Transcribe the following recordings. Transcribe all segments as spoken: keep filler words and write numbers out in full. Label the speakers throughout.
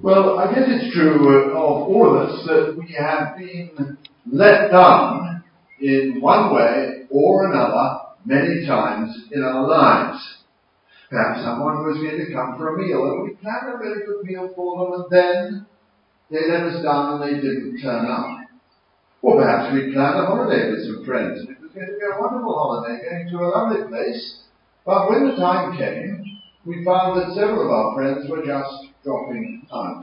Speaker 1: Well, I guess it's true of all of us that we have been let down in one way or another many times in our lives. Perhaps someone was going to come for a meal and we planned a really good meal for them and then they let us down and they didn't turn up. Or perhaps we planned a holiday with some friends and it was going to be a wonderful holiday going to a lovely place. But when the time came, we found that several of our friends were just dropping out.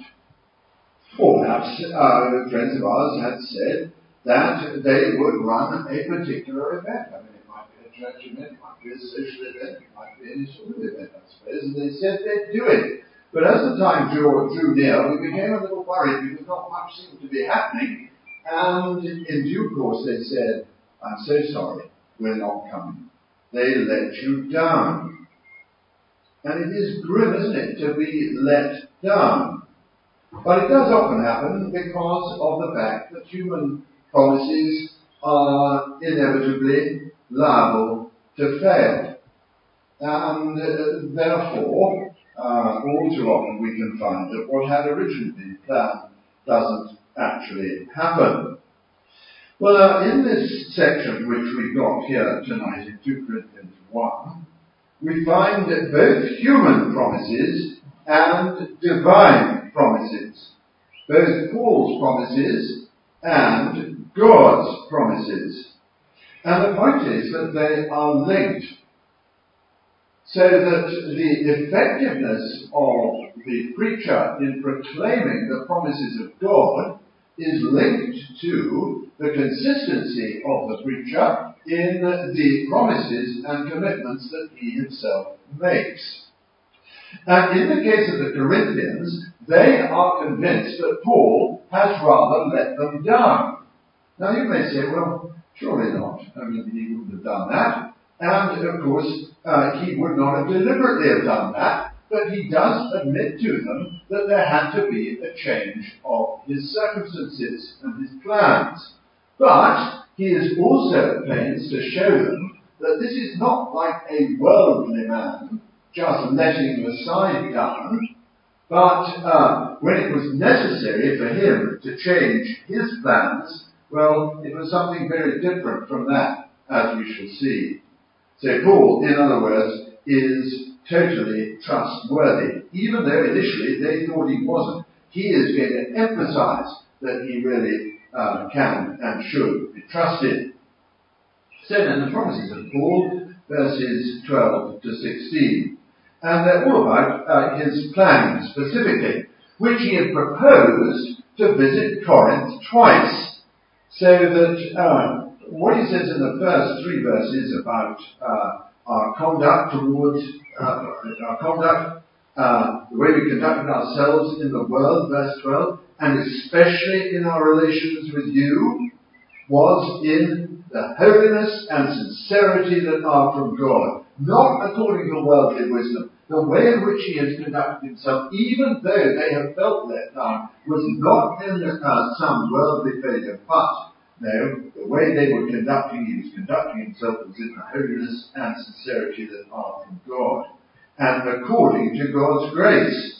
Speaker 1: Or perhaps uh, friends of ours had said that they would run a particular event. I mean, it might be a church event, it might be a social event, it might be any sort of event, I suppose, and they said they'd do it. But as the time drew, drew near, we became a little worried because not much seemed to be happening. And in due course they said, I'm so sorry, we're not coming. They let you down. And it is grim, isn't it, to be let down. But it does often happen because of the fact that human promises are inevitably liable to fail. And uh, therefore, uh, all too often we can find that what had originally been planned doesn't actually happen. Well, uh, in this section which we've got here tonight in two Corinthians one, we find both human promises and divine promises. Both Paul's promises and God's promises. And the point is that they are linked. So that the effectiveness of the preacher in proclaiming the promises of God is linked to the consistency of the preacher in the promises and commitments that he himself makes. And in the case of the Corinthians, they are convinced that Paul has rather let them down. Now you may say, well, surely not. I mean, he wouldn't have done that. And of course, uh, he would not have deliberately have done that. But he does admit to them that there had to be a change of his circumstances and his plans. But he is also at pains to show them that this is not like a worldly man just letting the side down, but uh, when it was necessary for him to change his plans, well, it was something very different from that, as we shall see. So Paul, in other words, is totally trustworthy, even though initially they thought he wasn't. He is going to emphasize that he really uh, can and should be trusted. So then the promises of Paul, verses twelve to sixteen. And they're all about uh, his plan specifically, which he had proposed to visit Corinth twice. So that uh, what he says in the first three verses about uh, our conduct towards uh, our conduct, uh, the way we conducted ourselves in the world, verse twelve, and especially in our relations with you, was in the holiness and sincerity that are from God, not according to worldly wisdom. The way in which he has conducted himself, even though they have felt let down, was not in uh, some worldly failure, but no, the way they were conducting, he was conducting himself was in the holiness and sincerity that are from God, and according to God's grace.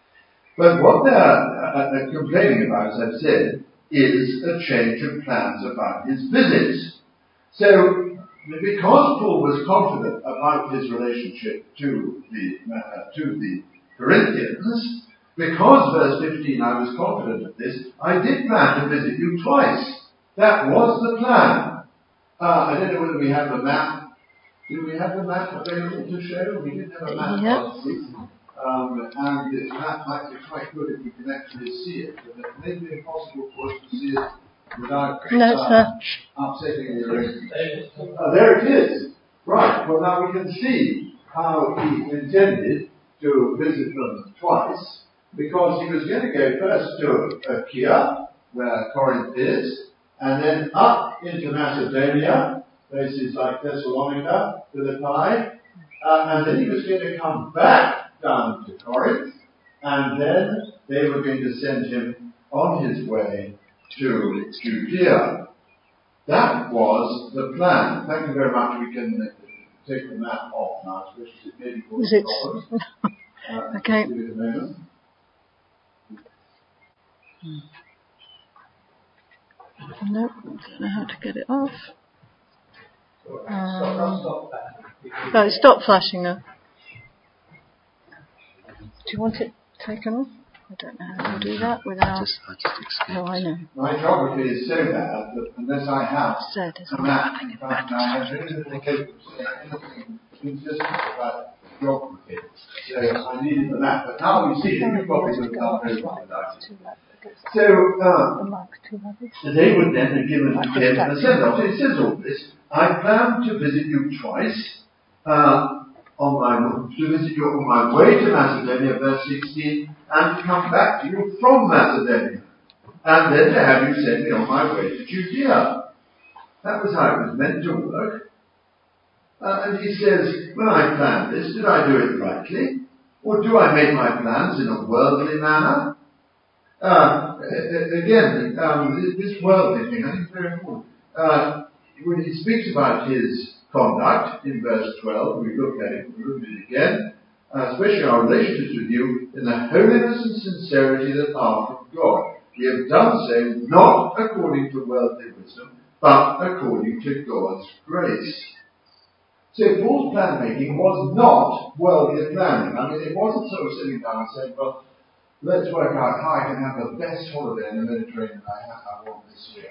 Speaker 1: But what they're uh, complaining about, as I've said, is a change of plans about his visits. So, because Paul was confident about his relationship to the uh, to the Corinthians, because verse fifteen, I was confident of this, I did plan to visit you twice. That was the plan. Uh, I don't know whether we have the map. Do we have the map available to show? We didn't have a map
Speaker 2: yep.
Speaker 1: last week. Um, and the map might be quite good if we can actually see it, but it may be impossible for us to see it without
Speaker 2: no,
Speaker 1: uh, upsetting the arrangement. Uh, there it is. Right. Well, now we can see how he intended to visit them twice, because he was going to go first to Achaia, where Corinth is, and then up into Macedonia, places like Thessalonica, Philippi, uh, and then he was going to come back down to Corinth, and then they were going to send him on his way to Judea. That was the plan. Thank you very much. We can take the map off now, especially it may be called
Speaker 2: Is it?
Speaker 1: uh,
Speaker 2: Okay.
Speaker 1: Give it a moment.
Speaker 2: Hmm. Nope, don't know how to get it off. Um, oh, it stopped flashing now. Do you want it taken off? I don't know how to do that without...
Speaker 3: Just, I just escaped.
Speaker 2: Oh, I know.
Speaker 1: My geography is so bad that unless I have
Speaker 2: Said,
Speaker 1: a map, in fact, I have very little hope of saying anything consistent about geography. So I needed the map. But now we see it, you probably would have done very well without it. So, uh, they would then have given him a send-off. It says all this. I plan to visit you twice. Uh, on my to visit you on my way to Macedonia, verse sixteen, and to come back to you from Macedonia, and then to have you send me on my way to Judea. That was how it was meant to work. Uh, and he says, when I planned this, did I do it rightly? Or do I make my plans in a worldly manner? Uh, again, um, this worldly thing, I think is very important. Uh, when he speaks about his conduct in verse twelve, we looked at it, we looked at it again, uh, especially our relationships with you, in the holiness and sincerity that are from God. We have done so not according to worldly wisdom, but according to God's grace. So Paul's plan making was not worldly planning. I mean, it wasn't sort of sitting down and saying, well, let's work out how I can have the best holiday in the Mediterranean I, have, I want this year.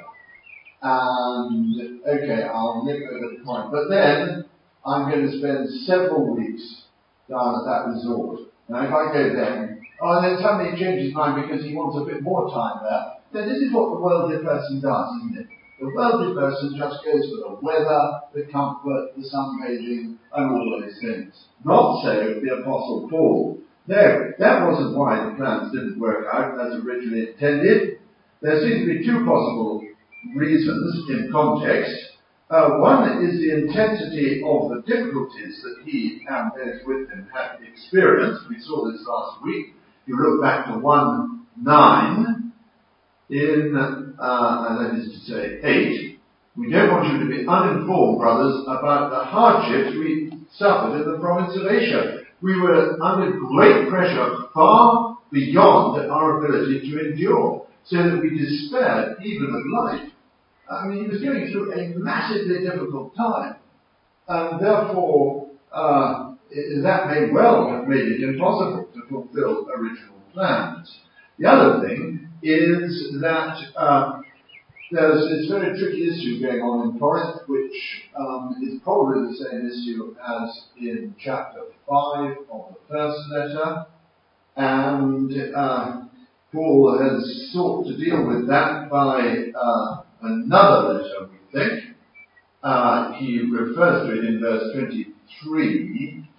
Speaker 1: And, okay, I'll nick over the point. But then, I'm going to spend several weeks down at that resort. Now, if I go there, oh, and then suddenly he changes his mind because he wants a bit more time there, then this is what the worldly person does, isn't it? The worldly person just goes for the weather, the comfort, the sunbathing, and all those things. Not so the Apostle Paul. No, that wasn't why the plans didn't work out as originally intended. There seem to be two possible reasons in context. Uh, one is the intensity of the difficulties that he and those with him had experienced. We saw this last week. You look back to one nine in, uh, and that is to say eight. We don't want you to be uninformed, brothers, about the hardships we suffered in the province of Asia. We were under great pressure far beyond our ability to endure, so that we despaired even of life. I mean, he was going through a massively difficult time, and therefore uh, that may well have made it impossible to fulfill original plans. The other thing is that uh, there's this very tricky issue going on in Corinth, which um, is probably the same issue as in chapter five of the first letter, and uh, Paul has sought to deal with that by uh, another letter, we think. Uh, he refers to it in verse twenty-three,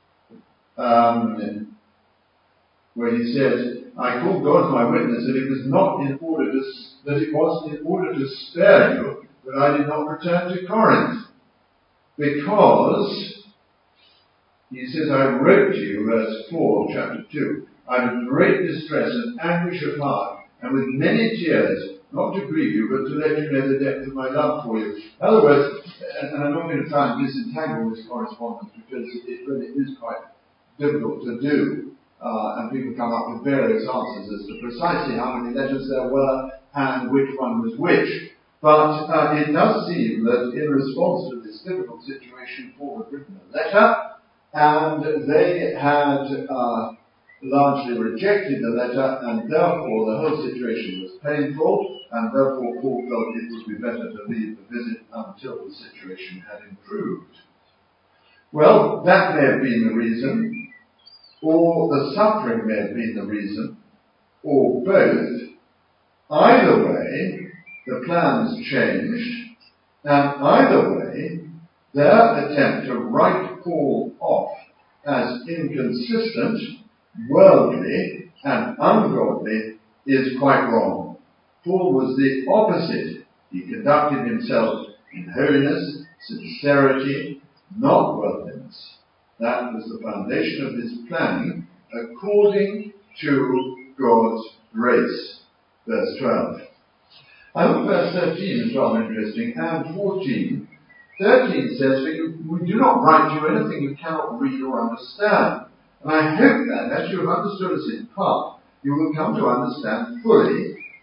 Speaker 1: um, where he says, I call God my witness that it was not in order to, that it was in order to spare you that I did not return to Corinth. Because, he says, I wrote to you, verse four of chapter two, I was in great distress and anguish of heart, and with many tears, not to grieve you, but to let you know the depth of my love for you. In other words, and I'm not going to try and disentangle this correspondence, because it really is quite difficult to do. Uh, and people come up with various answers as to precisely how many letters there were and which one was which. But uh, it does seem that in response to this difficult situation, Paul had written a letter, and they had uh, largely rejected the letter, and therefore the whole situation was painful, and therefore Paul felt it would be better to leave the visit until the situation had improved. Well, that may have been the reason, or the suffering may have been the reason, or both. Either way, the plans changed, and either way, their attempt to write Paul off as inconsistent, worldly, and ungodly is quite wrong. Paul was the opposite. He conducted himself in holiness, sincerity, not worldliness. That was the foundation of his planning, according to God's grace. Verse twelve. I think verse thirteen is rather interesting, and fourteen. thirteen says, we do not write you anything you cannot read or understand. And I hope that, as you have understood us in part, you will come to understand fully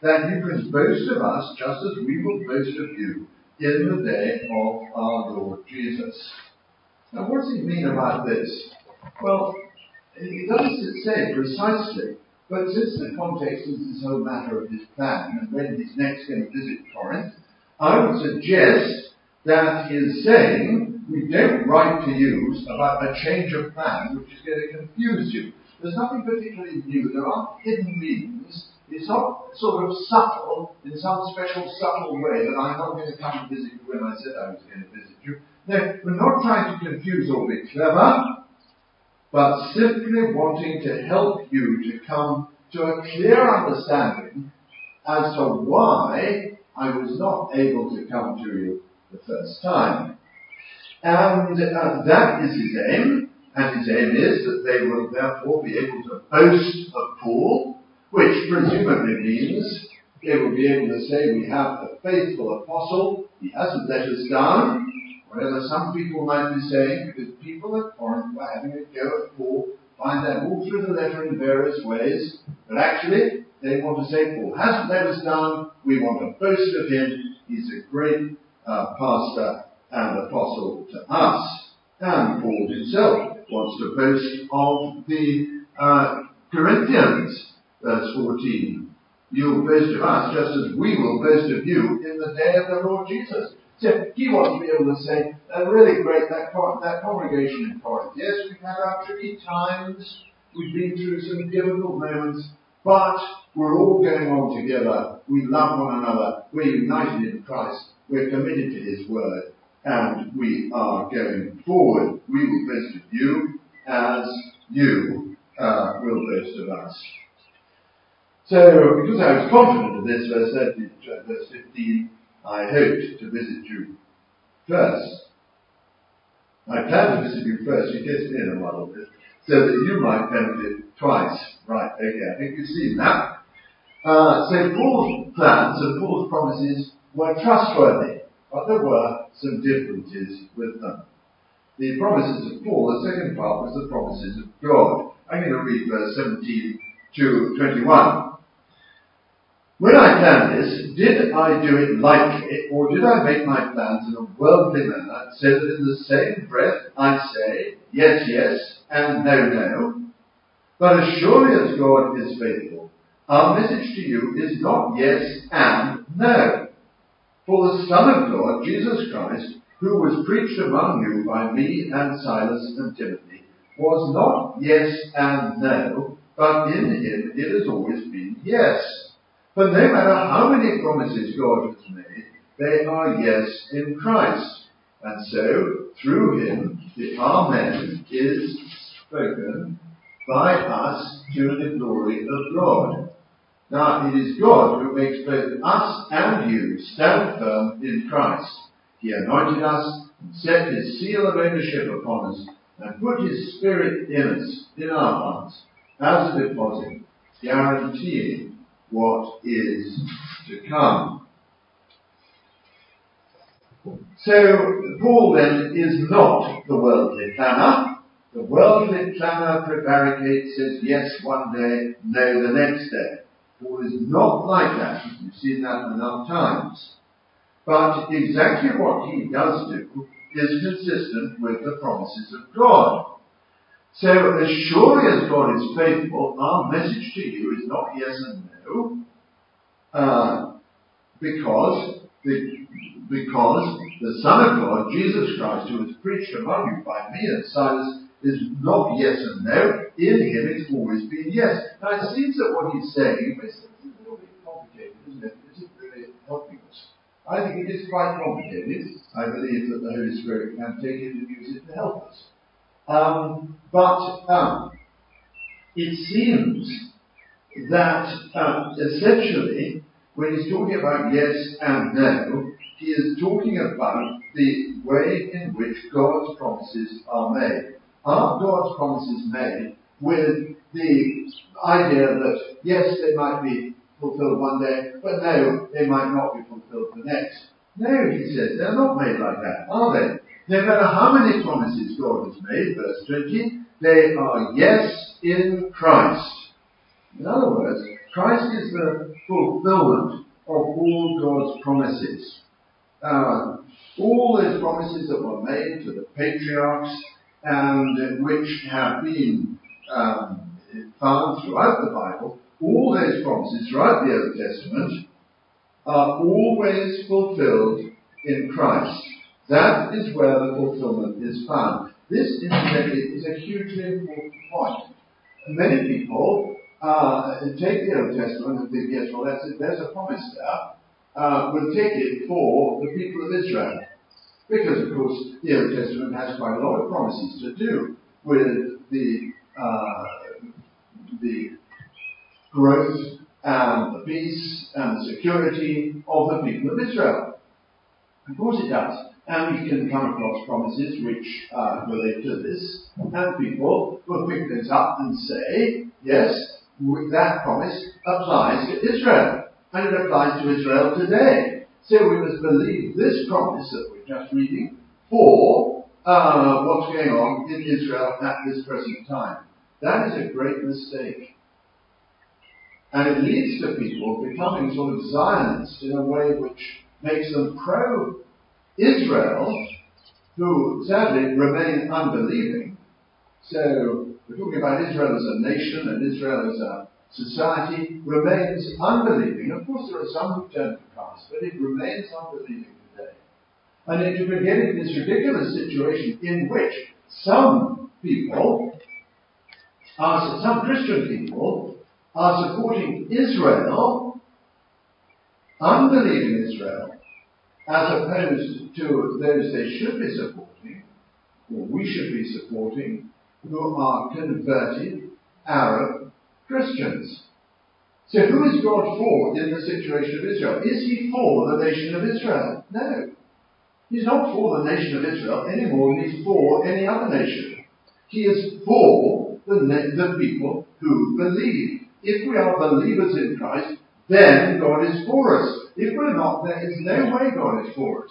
Speaker 1: that you can boast of us just as we will boast of you in the day of our Lord Jesus. Now, what does he mean about this? Well, he doesn't say precisely, but since the context is this whole matter of his plan and when he's next going to visit Corinth, I would suggest that he is saying we don't write to you about a change of plan which is going to confuse you. There's nothing particularly new. There aren't hidden meanings. It's not sort of subtle, in some special subtle way that I'm not going to come and visit you when I said I was going to visit you. No, we're not trying to confuse or be clever, but simply wanting to help you to come to a clear understanding as to why I was not able to come to you the first time. And uh, that is his aim, and his aim is that they will therefore be able to boast of Paul, which presumably means they will be able to say we have a faithful apostle, he hasn't let us down, whatever some people might be saying, because people at Corinth were having a go at Paul, find that all through the letter in various ways, but actually they want to say Paul hasn't let us down, we want to boast of him, he's a great uh, pastor and apostle to us. And Paul himself wants to boast of the uh, Corinthians, verse fourteen. You'll boast of us just as we will boast of you in the day of the Lord Jesus. So he wants to be able to say, uh, really great, that, that congregation in Corinth. Yes, we've had our tricky times, we've been through some difficult moments, but we're all going on together. We love one another. We're united in Christ. We're committed to his word. And we are going forward. We will boast of you as you uh, will boast of us. So, because I was confident of this, verse, thirteen, verse fifteen, I hoped to visit you first. I planned to visit you first. You gets me in a muddle bit, so that you might benefit twice. Right, okay, I think you've seen that. Uh, so Paul's plans and Paul's promises were trustworthy, but there were some differences with them. The promises of Paul, the second part, was the promises of God. I'm going to read verse seventeen to twenty-one. When I planned this, did I do it lightly, or did I make my plans in a worldly manner, so that in the same breath I say, yes, yes, and no, no? But as surely as God is faithful, our message to you is not yes and no. For the Son of God, Jesus Christ, who was preached among you by me and Silas and Timothy, was not yes and no, but in him it has always been yes. For no matter how many promises God has made, they are yes in Christ. And so, through him, the Amen is spoken by us to the glory of God. Now, it is God who makes both us and you stand firm in Christ. He anointed us and set his seal of ownership upon us and put his Spirit in us, in our hearts, as a deposit, guaranteeing what is to come. So, Paul then is not the worldly planner. The worldly planner prevaricates, says yes one day, no the next day. Paul is not like that. You've seen that enough times. But exactly what he does do is consistent with the promises of God. So, as surely as God is faithful, our message to you is not yes and no, uh, because the, because the Son of God, Jesus Christ, who was preached among you by me and Silas, is not yes and no. In him it's always been yes. Now it seems that what he's saying is a little bit complicated, isn't it? It isn't really helping us. I think it is quite complicated. I believe that the Holy Spirit can take it and use it to help us. Um, but um, it seems that um, essentially, when he's talking about yes and no, he is talking about the way in which God's promises are made. Are God's promises made with the idea that yes, they might be fulfilled one day, but no, they might not be fulfilled the next? No, he says, they're not made like that, are they? No matter how many promises God has made, verse twenty, they are yes in Christ. In other words, Christ is the fulfillment of all God's promises. Uh, all those promises that were made to the patriarchs and which have been um, found throughout the Bible, all those promises throughout the Old Testament are always fulfilled in Christ. That is where the fulfillment is found. This, incidentally, is a hugely important point. Many people uh, take the Old Testament and think, yes, well, that's it, there's a promise there. Uh, will take it for the people of Israel. Because, of course, the Old Testament has quite a lot of promises to do with the uh, the growth and the peace and the security of the people of Israel. Of course it does. And we can come across promises which uh, relate to this, and people will pick this up and say, yes, that promise applies to Israel. And it applies to Israel today. So we must believe this promise that we're just reading for uh, what's going on in Israel at this present time. That is a great mistake. And it leads to people becoming sort of Zionists in a way which makes them pro-Israel, who sadly remain unbelieving. So we're talking about Israel as a nation and Israel as a society remains unbelieving. Of course, there are some who turn to Christ, but it remains unbelieving today. And it you can get in this ridiculous situation in which some people, are, some Christian people, are supporting Israel, unbelieving Israel, as opposed to those they should be supporting, or we should be supporting, who are converted Arab Christians. So who is God for in the situation of Israel? Is he for the nation of Israel? No. He's not for the nation of Israel any more than he's for any other nation. He is for the, the people who believe. If we are believers in Christ, then God is for us. If we're not, there is no way God is for us.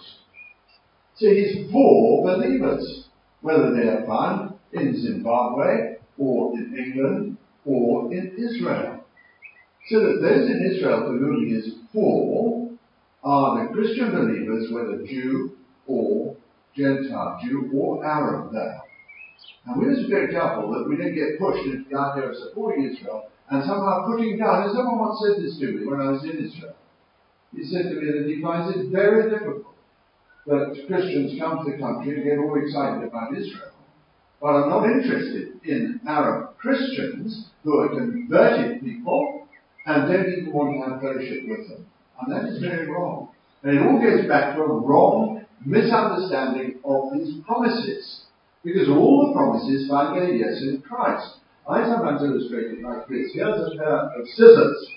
Speaker 1: So he's for believers, whether they are found in Zimbabwe or in England or in Israel. So that those in Israel for whom he is for are the Christian believers, whether Jew or Gentile, Jew or Arab there. And we must be very careful that we don't get pushed into the idea of supporting Israel and somehow putting down, and someone once said this to me when I was in Israel. He said to me that he finds it very difficult that Christians come to the country and get all excited about Israel. But I'm not interested in Arab Christians who are converted people and don't even want to have fellowship with them. And that is very wrong. And it all goes back to a wrong misunderstanding of these promises. Because all the promises find their yes in Christ. I sometimes illustrate it like this. Here's a pair of scissors.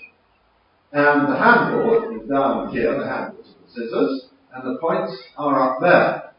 Speaker 1: And the handle is down here, the handles of the scissors, and the points are up there.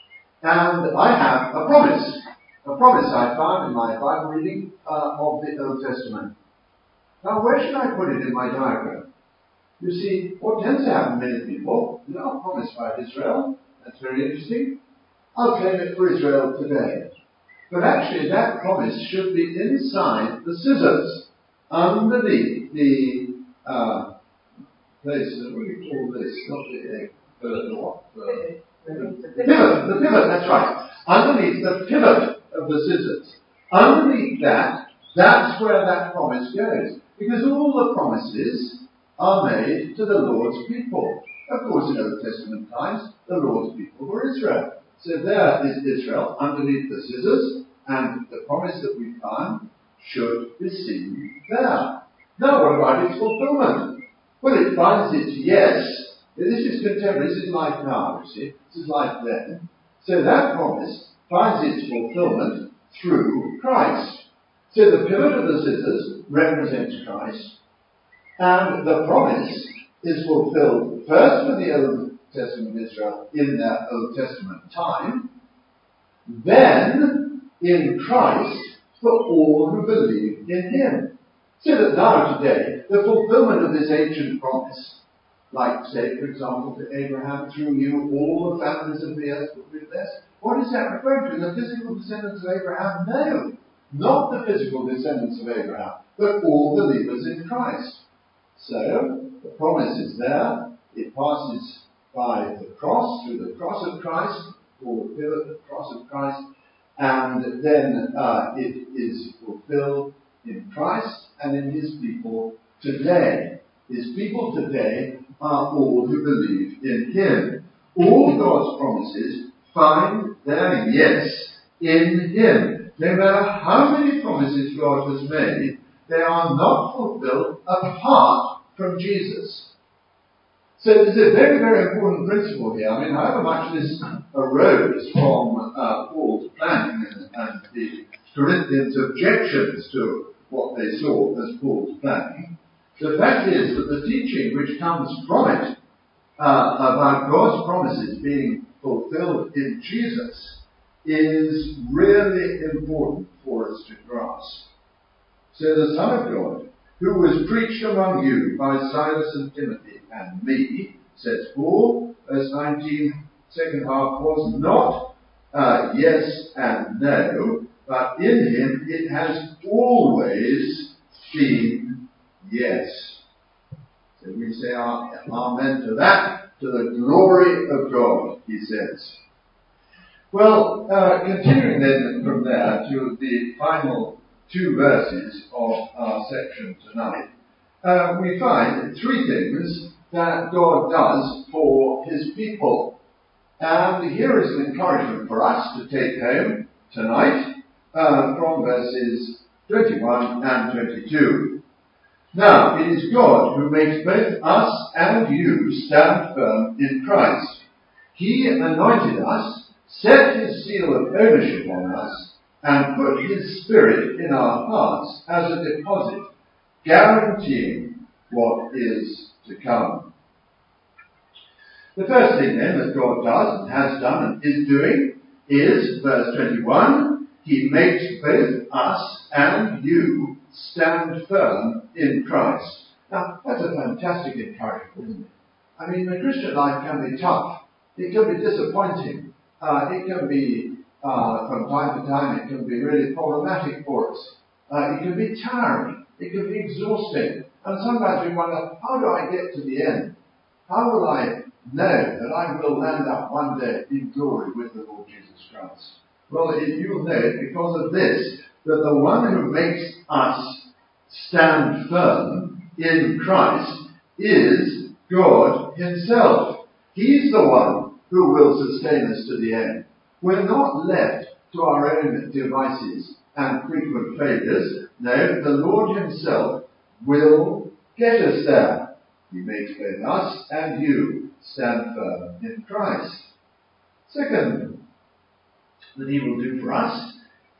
Speaker 1: And I have a promise. A promise I found in my Bible reading uh, of the Old Testament. Now, where should I put it in my diagram? You see, what tends to happen to many people, you know, promised by Israel. That's very interesting. I'll claim it for Israel today. But actually, that promise should be inside the scissors, underneath the uh, place. What do you call this? Not the uh, the what? The, the pivot. The pivot. That's right. Underneath the pivot of the scissors. Underneath that, that's where that promise goes. Because all the promises are made to the Lord's people. Of course, in Old Testament times, the Lord's people were Israel. So there is Israel underneath the scissors, and the promise that we found should be seen there. Now, what about its fulfillment? Well, it finds its yes. This is contemporary. This is life now, you see. This is life then. So that promise finds its fulfillment through Christ. So the pivot of the scissors represents Christ, and the promise is fulfilled first for the Old Testament Israel in their Old Testament time, then in Christ for all who believe in him. So that now today, the fulfillment of this ancient promise, like say, for example, to Abraham, through you all the families of the earth will be blessed. What is that referring to? The physical descendants of Abraham? No, not the physical descendants of Abraham, but all believers in Christ. So, the promise is there. It passes by the cross, through the cross of Christ, or the cross of Christ, and then uh, it is fulfilled in Christ and in his people today. His people today are all who believe in him. All God's promises find their yes in him. No matter how many promises God has made, they are not fulfilled apart from Jesus. So there's a very, very important principle here. I mean, however much this arose from uh, Paul's planning and, and the Corinthians' objections to what they saw as Paul's planning, the fact is that the teaching which comes from it uh, about God's promises being fulfilled in Jesus is really important for us to grasp. So the Son of God, who was preached among you by Silas and Timothy and me, says Paul, verse nineteen, second half, was not uh, yes and no, but in him it has always been yes. So we say our, amen to that, to the glory of God, he says. Well, uh, continuing then from there to the final two verses of our section tonight, uh, we find three things that God does for his people. And here is an encouragement for us to take home tonight uh, from verses twenty-one and twenty-two. Now, it is God who makes both us and you stand firm in Christ. He anointed us, set his seal of ownership on us, and put his Spirit in our hearts as a deposit, guaranteeing what is to come. The first thing then that God does and has done and is doing is, verse twenty-one, he makes both us and you stand firm in Christ. Now, that's a fantastic encouragement, isn't it? I mean, the Christian life can be tough. It can be disappointing. Uh, it can be, uh, from time to time, it can be really problematic for us. Uh, it can be tiring. It can be exhausting. And sometimes we wonder, how do I get to the end? How will I know that I will land up one day in glory with the Lord Jesus Christ? Well, you'll know it because of this, that the one who makes us stand firm in Christ is God himself. He's the one who will sustain us to the end. We're not left to our own devices and frequent failures. No, the Lord himself will get us there. He makes both us and you stand firm in Christ. Second, that he will do for us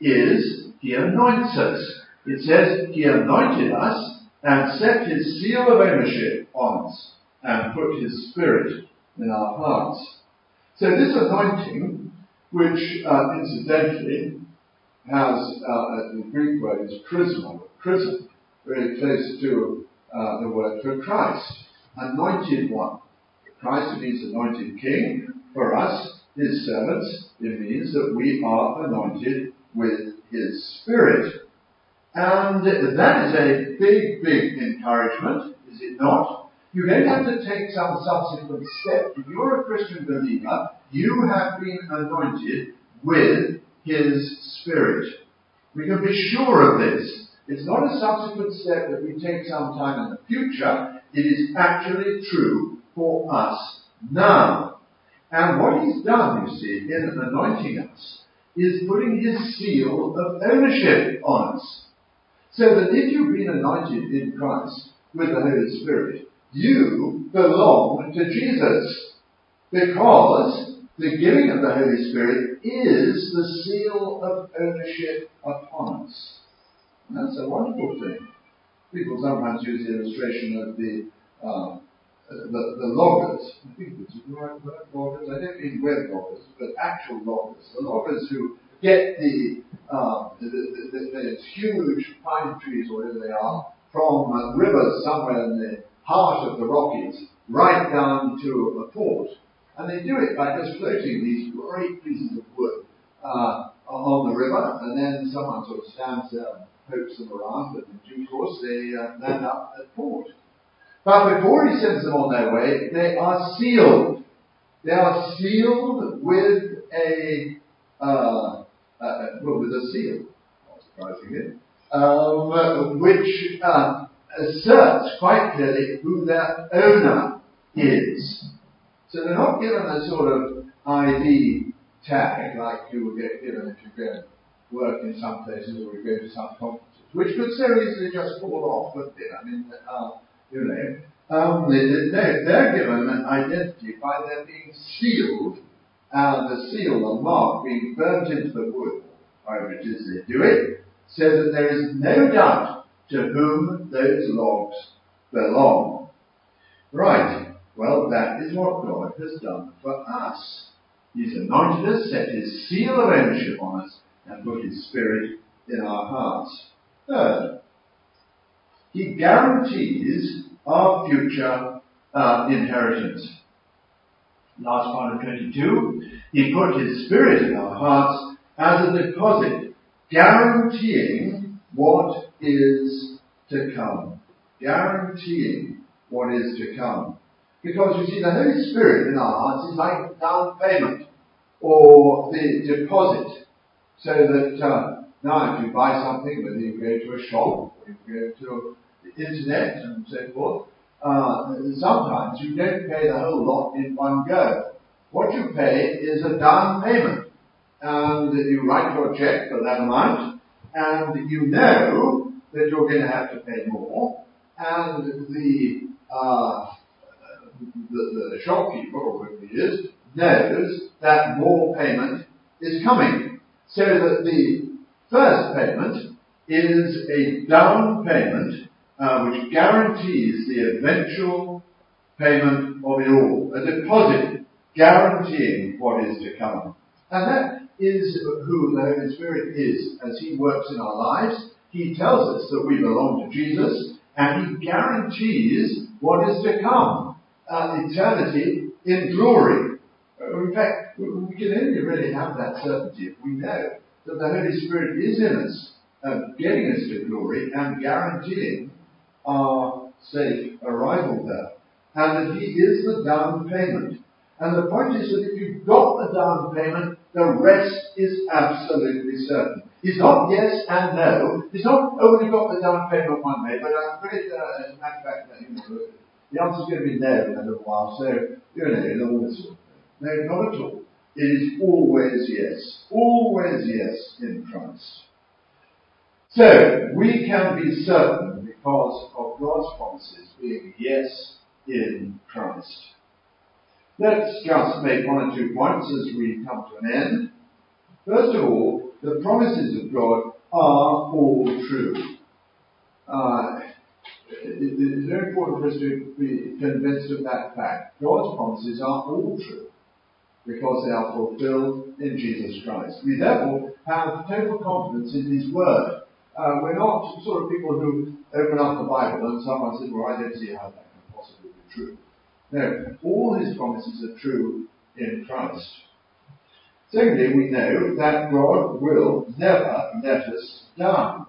Speaker 1: is he anoints us. It says he anointed us and set his seal of ownership on us and put his Spirit in our hearts. So this anointing, which uh, incidentally has, uh, the Greek word is charisma, chrism, very close to uh, the word for Christ, anointed one. For Christ means anointed king. For us, his servants, it means that we are anointed with his Spirit. And that is a big, big encouragement, is it not? You don't have to take some subsequent step. If you're a Christian believer, you have been anointed with his Spirit. We can be sure of this. It's not a subsequent step that we take sometime in the future. It is actually true for us now. And what he's done, you see, in anointing us, is putting his seal of ownership on us. So that if you've been anointed in Christ with the Holy Spirit, you belong to Jesus. Because the giving of the Holy Spirit is the seal of ownership upon us. And that's a wonderful thing. People sometimes use the illustration of the uh, the, the loggers. I think it's the right word, loggers. I don't mean web loggers, but actual loggers. The loggers who get the, uh, the, the, the, the huge pine trees, or whatever they are, from uh, rivers somewhere in the heart of the Rockies, right down to a port. And they do it by just floating these great pieces of wood uh, on the river, and then someone sort of stands there and pokes them around, and in due course they uh, land up at port. But before he sends them on their way, they are sealed. They are sealed with a, uh, uh, well, with a seal, not surprisingly, um, which uh, asserts quite clearly who their owner is. So they're not given a sort of I D tag like you would get given if you go and work in some places or you go to some conferences, which could so easily just fall off, wouldn't it? I mean, uh, you know, um, they, they, they're given an identity by their being sealed, and the seal, the mark, being burnt into the wood, however it is they do it, so that there is no doubt to whom those logs belong. Right, well, that is what God has done for us. He's anointed us, set his seal of ownership on us, and put his Spirit in our hearts. Third, he guarantees our future uh, inheritance. Last part of twenty-two, he put his Spirit in our hearts as a deposit, guaranteeing what is to come. Guaranteeing what is to come. Because you see, the Holy Spirit in our hearts is like down payment or the deposit. So that uh, now if you buy something, whether you go to a shop or you go to the internet and so forth, uh, sometimes you don't pay the whole lot in one go. What you pay is a down payment. And you write your check for that amount, and you know that you're going to have to pay more, and the uh, the, the shopkeeper, or whoever he is, knows that more payment is coming. So that the first payment is a down payment uh, which guarantees the eventual payment of it all. A deposit guaranteeing what is to come. And that is who the Holy Spirit is as he works in our lives. He tells us that we belong to Jesus, and he guarantees what is to come. Uh, eternity in glory. In fact, we can only really have that certainty if we know that the Holy Spirit is in us, uh, getting us to glory and guaranteeing our safe arrival there. And that he is the down payment. And the point is that if you've got the down payment, the rest is absolutely certain. He's not yes and no. He's not only got the down payment one way, but I'm afraid, uh, as a matter of fact, uh, you know, the answer's going to be no in a little while. So, you know, in all this sort of thing. No, not at all. It is always yes. Always yes in Christ. So, we can be certain because of God's promises being yes in Christ. Let's just make one or two points as we come to an end. First of all, the promises of God are all true. Uh, it, it is very important for us to be convinced of that fact. God's promises are all true because they are fulfilled in Jesus Christ. We therefore have total confidence in his word. Uh, we're not sort of people who open up the Bible and someone says, well, I don't see how that can possibly be true. No, all his promises are true in Christ. Secondly, we know that God will never let us down.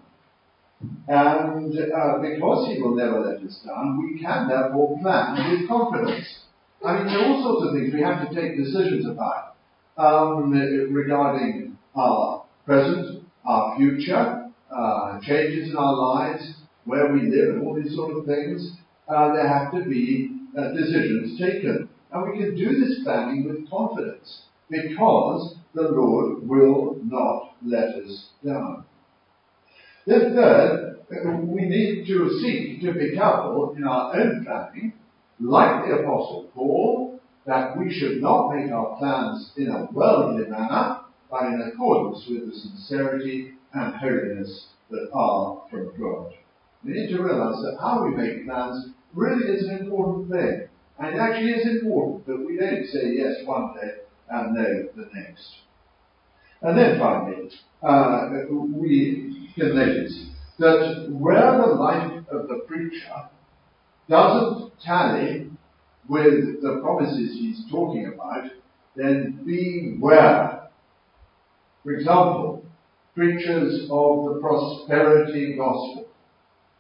Speaker 1: And uh, because he will never let us down, we can therefore plan with confidence. I mean, there are all sorts of things we have to take decisions about um, regarding our present, our future, uh, changes in our lives, where we live, and all these sort of things. Uh, there have to be uh, decisions taken. And we can do this planning with confidence because the Lord will not let us down. Then third, we need to seek to be careful in our own planning, like the Apostle Paul, that we should not make our plans in a worldly manner, but in accordance with the sincerity and holiness that are from God. We need to realize that how we make plans really is an important thing. And it actually is important that we don't say yes one day and no the next. And then finally, uh, we can notice that where the life of the preacher doesn't tally with the promises he's talking about, then beware. For example, preachers of the prosperity gospel.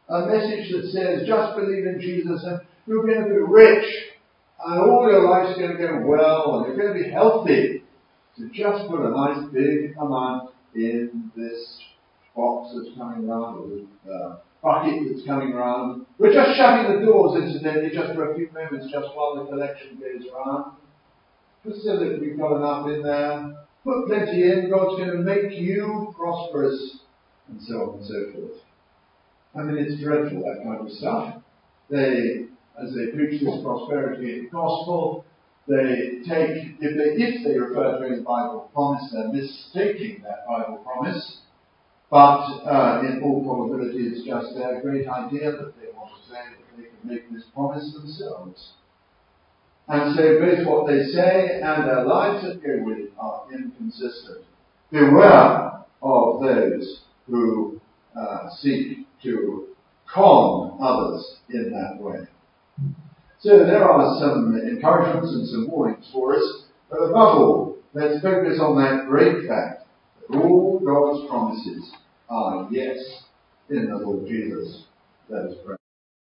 Speaker 1: a message that says just believe in Jesus and you're going to be rich and all your life's going to go well and you're going to be healthy. So just put a nice big amount in this box that's coming around, or the uh, bucket that's coming around. We're just shutting the doors, incidentally, just for a few moments, just while the collection goes around. Just so that we've got enough in there. Put plenty in, God's going to make you prosperous, and so on and so forth. I mean, it's dreadful, that kind of stuff. They, as they preach this prosperity gospel, they take, if they, if they refer to any Bible promise, they're mistaking that Bible promise. But uh, in all probability, it's just their great idea that they want to say that they can make this promise themselves. And so both what they say and their lives that go with it are inconsistent. Beware of those who uh, seek to con others in that way. So there are some encouragements and some warnings for us, but above all, let's focus on that great fact that all God's promises are yes in the Lord Jesus. Let us pray.